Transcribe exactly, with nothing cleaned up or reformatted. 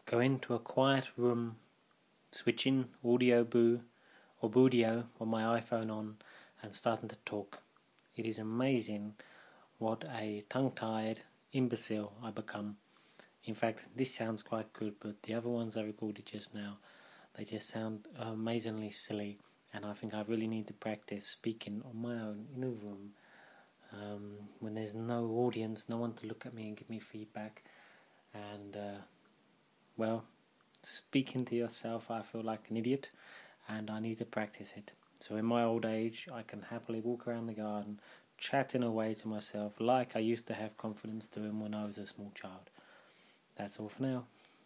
Go into a quiet room, switching audio boo or Boodio on my iPhone on and starting to talk. It is amazing what a tongue-tied imbecile I become. In fact, this sounds quite good, but the other ones I recorded just now, they just sound amazingly silly, and I think I really need to practice speaking on my own in a room um, when there's no audience, no one to look at me and give me feedback, and uh, well, speaking to yourself, I feel like an idiot, and I need to practice it. So in my old age, I can happily walk around the garden, chatting away to myself like I used to have confidence doing when I was a small child. That's all for now.